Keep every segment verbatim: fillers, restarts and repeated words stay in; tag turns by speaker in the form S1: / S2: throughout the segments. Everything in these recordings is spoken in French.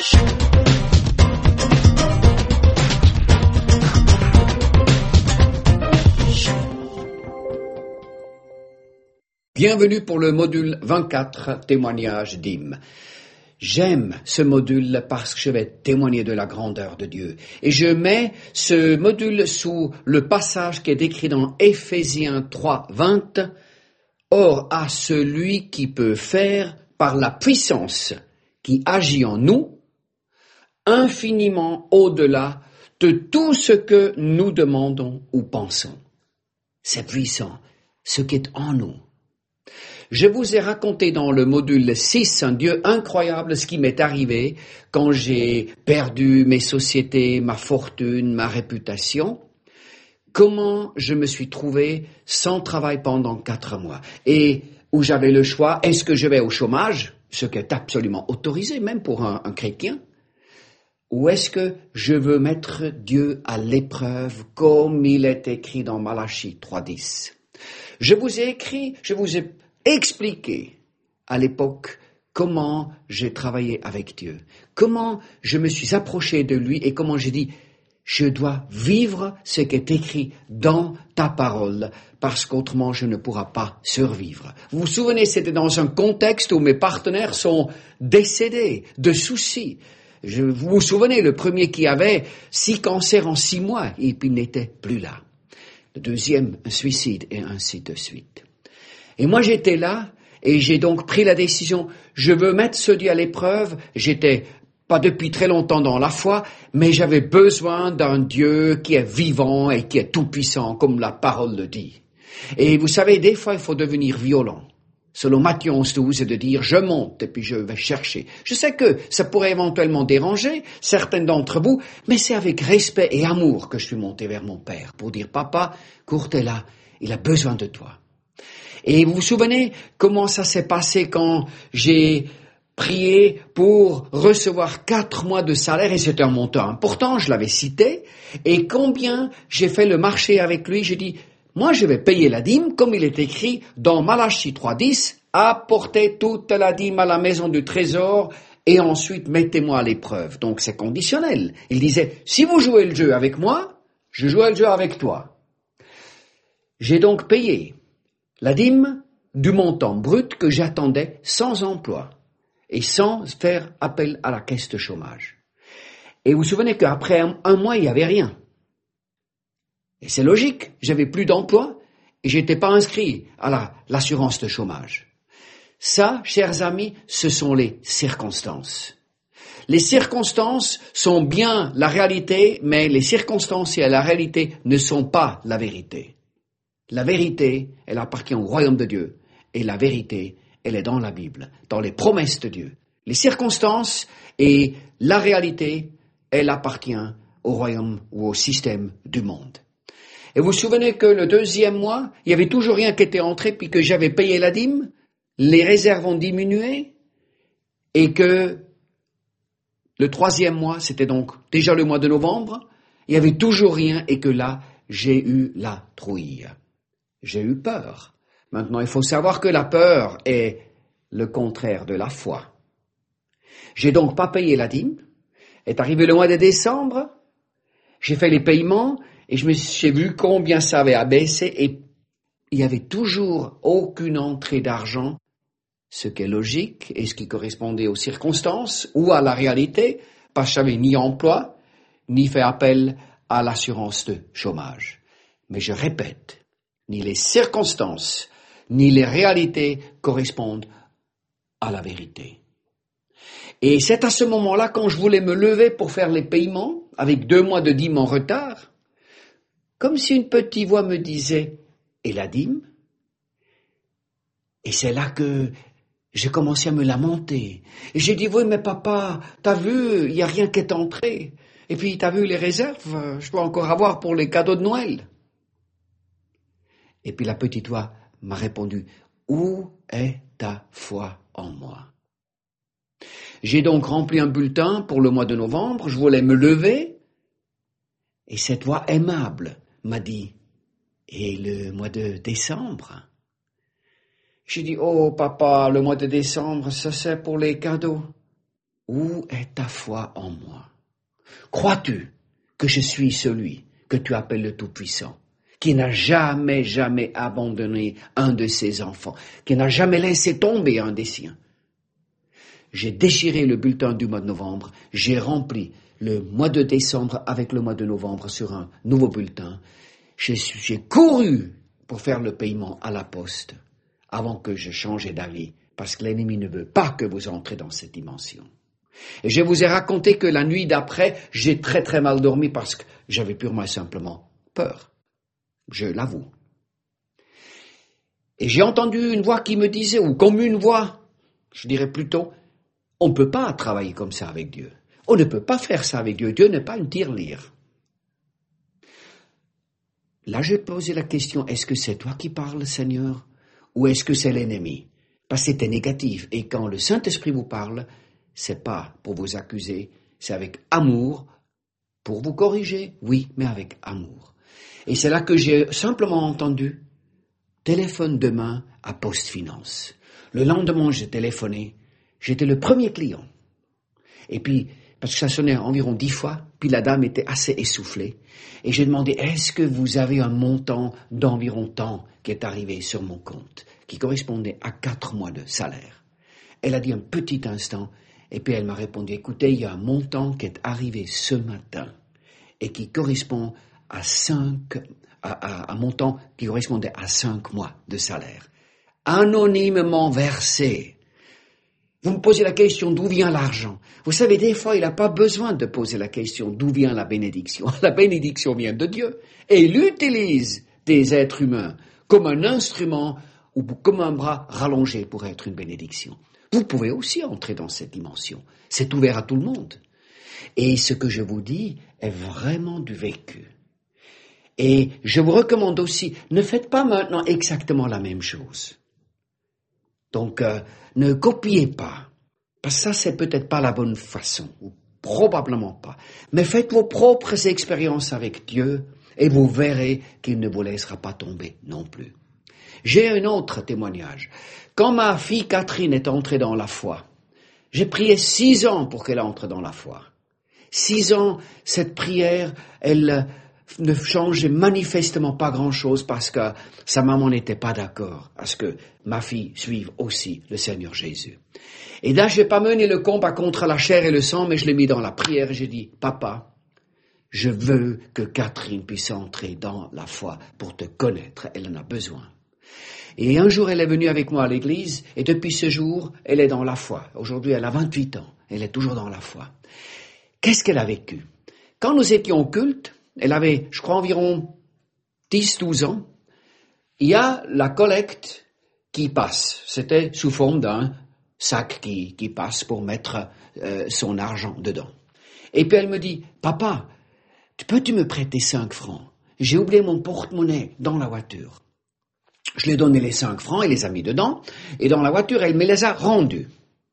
S1: Bienvenue pour le module vingt-quatre, témoignage d'hymne. J'aime ce module parce que je vais témoigner de la grandeur de Dieu. Et je mets ce module sous le passage qui est décrit dans Éphésiens trois, vingt. Or, à celui qui peut faire, par la puissance qui agit en nous, infiniment au-delà de tout ce que nous demandons ou pensons. C'est puissant, ce qui est en nous. Je vous ai raconté dans le module six, un Dieu incroyable, ce qui m'est arrivé quand j'ai perdu mes sociétés, ma fortune, ma réputation, comment je me suis trouvé sans travail pendant quatre mois et où j'avais le choix, est-ce que je vais au chômage, ce qui est absolument autorisé même pour un, un chrétien, ou est-ce que je veux mettre Dieu à l'épreuve comme il est écrit dans Malachie trois, dix. Je vous ai écrit, je vous ai expliquer à l'époque comment j'ai travaillé avec Dieu, comment je me suis approché de lui et comment j'ai dit je dois vivre ce qui est écrit dans ta parole parce qu'autrement je ne pourrai pas survivre. Vous vous souvenez, c'était dans un contexte où mes partenaires sont décédés de soucis. Je, vous vous souvenez, le premier qui avait six cancers en six mois et puis n'était plus là. Le deuxième, un suicide et ainsi de suite. Et moi j'étais là, et j'ai donc pris la décision, je veux mettre ce Dieu à l'épreuve, j'étais pas depuis très longtemps dans la foi, mais j'avais besoin d'un Dieu qui est vivant et qui est tout-puissant, comme la parole le dit. Et vous savez, des fois il faut devenir violent. Selon Matthieu onze, douze, c'est de dire, je monte et puis je vais chercher. Je sais que ça pourrait éventuellement déranger certains d'entre vous, mais c'est avec respect et amour que je suis monté vers mon Père, pour dire, papa, Kurt est là, il a besoin de toi. Et vous vous souvenez comment ça s'est passé quand j'ai prié pour recevoir quatre mois de salaire, et c'était un montant important, je l'avais cité, et combien j'ai fait le marché avec lui, j'ai dit, moi je vais payer la dîme, comme il est écrit dans Malachie trois, dix, apportez toute la dîme à la maison du trésor, et ensuite mettez-moi à l'épreuve. Donc c'est conditionnel. Il disait, si vous jouez le jeu avec moi, je joue le jeu avec toi. J'ai donc payé la dîme du montant brut que j'attendais sans emploi et sans faire appel à la caisse de chômage. Et vous vous souvenez qu'après un, un mois, il n'y avait rien. Et c'est logique, j'avais plus d'emploi et j'étais pas inscrit à la, l'assurance de chômage. Ça, chers amis, ce sont les circonstances. Les circonstances sont bien la réalité, mais les circonstances et la réalité ne sont pas la vérité. La vérité, elle appartient au royaume de Dieu. Et la vérité, elle est dans la Bible, dans les promesses de Dieu. Les circonstances et la réalité, elle appartient au royaume ou au système du monde. Et vous vous souvenez que le deuxième mois, il y avait toujours rien qui était entré, puis que j'avais payé la dîme, les réserves ont diminué, et que le troisième mois, c'était donc déjà le mois de novembre, il y avait toujours rien, et que là, j'ai eu la trouille. J'ai eu peur. Maintenant, il faut savoir que la peur est le contraire de la foi. J'ai donc pas payé la dîme. Est arrivé le mois de décembre. J'ai fait les paiements et je me suis, j'ai vu combien ça avait abaissé et il y avait toujours aucune entrée d'argent, ce qui est logique et ce qui correspondait aux circonstances ou à la réalité, parce que j'avais ni emploi, ni fait appel à l'assurance de chômage. Mais je répète, ni les circonstances, ni les réalités correspondent à la vérité. Et c'est à ce moment-là, quand je voulais me lever pour faire les paiements, avec deux mois de dîme en retard, comme si une petite voix me disait « Et la dîme ?» Et c'est là que j'ai commencé à me lamenter. Et j'ai dit « Oui, mais papa, t'as vu, il n'y a rien qui est entré. Et puis, t'as vu les réserves, je dois encore avoir pour les cadeaux de Noël. » Et puis la petite voix m'a répondu, « Où est ta foi en moi ?» J'ai donc rempli un bulletin pour le mois de novembre, je voulais me lever, et cette voix aimable m'a dit, « Et le mois de décembre ?» J'ai dit, « Oh papa, le mois de décembre, ça c'est pour les cadeaux. » où est ta foi en moi? Crois-tu que je suis celui que tu appelles le Tout-Puissant, qui n'a jamais, jamais abandonné un de ses enfants, qui n'a jamais laissé tomber un des siens? J'ai déchiré le bulletin du mois de novembre, j'ai rempli le mois de décembre avec le mois de novembre sur un nouveau bulletin. J'ai, j'ai couru pour faire le paiement à la poste avant que je changeais d'avis, parce que l'ennemi ne veut pas que vous entrez dans cette dimension. Et je vous ai raconté que la nuit d'après, j'ai très très mal dormi parce que j'avais purement et simplement peur. Je l'avoue. Et j'ai entendu une voix qui me disait, ou comme une voix, je dirais plutôt, on ne peut pas travailler comme ça avec Dieu. On ne peut pas faire ça avec Dieu. Dieu n'est pas une tirelire. Là, j'ai posé la question, est-ce que c'est toi qui parles, Seigneur, ou est-ce que c'est l'ennemi? Parce que c'était négatif. Et quand le Saint-Esprit vous parle, c'est pas pour vous accuser, c'est avec amour, pour vous corriger, oui, mais avec amour. Et c'est là que j'ai simplement entendu, téléphone demain à Poste Finance. Le lendemain, j'ai téléphoné, j'étais le premier client. Et puis, parce que ça sonnait environ dix fois, puis la dame était assez essoufflée. Et j'ai demandé, est-ce que vous avez un montant d'environ tant qui est arrivé sur mon compte, qui correspondait à quatre mois de salaire? Elle a dit un petit instant, et puis elle m'a répondu, écoutez, il y a un montant qui est arrivé ce matin, et qui correspond à cinq, à, à un montant qui correspondait à cinq mois de salaire. Anonymement versé. Vous me posez la question d'où vient l'argent. Vous savez, des fois, il n'a pas besoin de poser la question d'où vient la bénédiction. La bénédiction vient de Dieu. Et il utilise des êtres humains comme un instrument ou comme un bras rallongé pour être une bénédiction. Vous pouvez aussi entrer dans cette dimension. C'est ouvert à tout le monde. Et ce que je vous dis est vraiment du vécu. Et je vous recommande aussi, ne faites pas maintenant exactement la même chose. Donc, euh, ne copiez pas, parce que ça, c'est peut-être pas la bonne façon, ou probablement pas. Mais faites vos propres expériences avec Dieu, et vous verrez qu'il ne vous laissera pas tomber non plus. J'ai un autre témoignage. Quand ma fille Catherine est entrée dans la foi, j'ai prié six ans pour qu'elle entre dans la foi. Six ans, cette prière, elle ne changeait manifestement pas grand-chose parce que sa maman n'était pas d'accord à ce que ma fille suive aussi le Seigneur Jésus. Et là, je n'ai pas mené le combat contre la chair et le sang, mais je l'ai mis dans la prière et j'ai dit, papa, je veux que Catherine puisse entrer dans la foi pour te connaître, elle en a besoin. Et un jour, elle est venue avec moi à l'église, et depuis ce jour, elle est dans la foi. Aujourd'hui, elle a vingt-huit ans, elle est toujours dans la foi. Qu'est-ce qu'elle a vécu? Quand nous étions au culte, elle avait, je crois, environ dix douze ans, il y a la collecte qui passe. C'était sous forme d'un sac qui, qui passe pour mettre euh, son argent dedans. Et puis elle me dit, papa, peux-tu me prêter cinq francs? J'ai oublié mon porte-monnaie dans la voiture. Je lui ai donné les cinq francs, elle les a mis dedans, et dans la voiture, elle me les a rendus.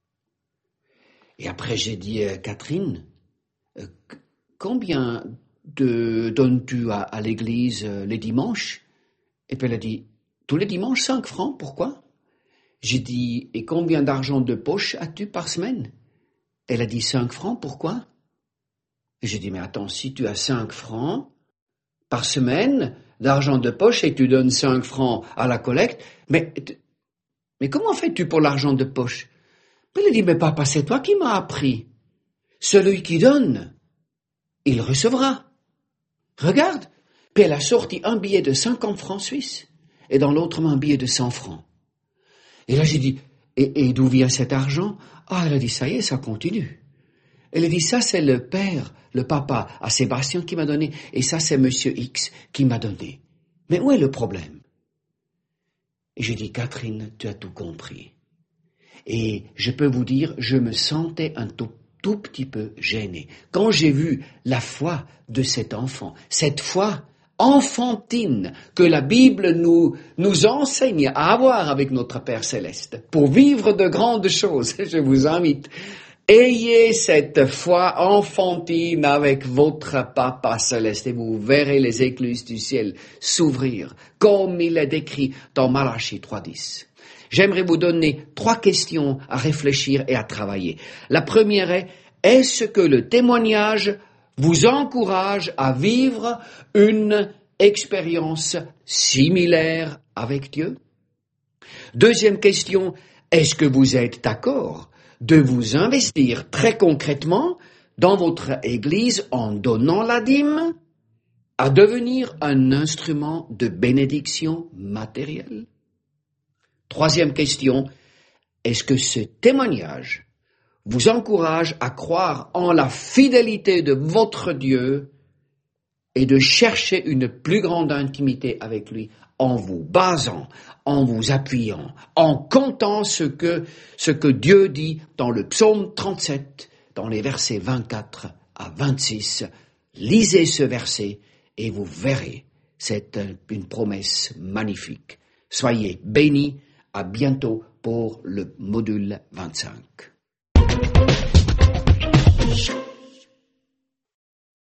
S1: Et après, j'ai dit, euh, Catherine, euh, combien de donnes-tu à, à l'église euh, les dimanches? Et puis elle a dit, tous les dimanches, cinq francs, pourquoi? J'ai dit, et combien d'argent de poche as-tu par semaine? Elle a dit, cinq francs, pourquoi? Et j'ai dit, mais attends, si tu as cinq francs par semaine d'argent de poche et tu donnes cinq francs à la collecte, mais, mais comment fais-tu pour l'argent de poche? Elle a dit, mais papa, c'est toi qui m'as appris. Celui qui donne, il recevra. Regarde. Puis elle a sorti un billet de cinquante francs suisses et dans l'autre main un billet de cent francs. Et là j'ai dit, et, et d'où vient cet argent? Ah, elle a dit, ça y est, ça continue. Elle a dit, ça c'est le père, le papa à Sébastien qui m'a donné, et ça c'est monsieur X qui m'a donné. Mais où est le problème? Et j'ai dit, Catherine, tu as tout compris. Et je peux vous dire, je me sentais un tout, tout petit peu gêné. Quand j'ai vu la foi de cet enfant, cette foi enfantine que la Bible nous, nous enseigne à avoir avec notre Père Céleste, pour vivre de grandes choses, je vous invite, ayez cette foi enfantine avec votre Papa Céleste et vous verrez les écluses du ciel s'ouvrir, comme il est décrit dans Malachie trois dix. j'aimerais vous donner trois questions à réfléchir et à travailler. La première est, est-ce que le témoignage vous encourage à vivre une expérience similaire avec Dieu? Deuxième question, est-ce que vous êtes d'accord de vous investir très concrètement dans votre Église en donnant la dîme à devenir un instrument de bénédiction matérielle? Troisième question, est-ce que ce témoignage vous encourage à croire en la fidélité de votre Dieu et de chercher une plus grande intimité avec lui en vous basant, en vous appuyant, en comptant ce que, ce que Dieu dit dans le psaume trente-sept, dans les versets vingt-quatre à vingt-six. Lisez ce verset et vous verrez, c'est une promesse magnifique. Soyez bénis, à bientôt pour le module vingt-cinq.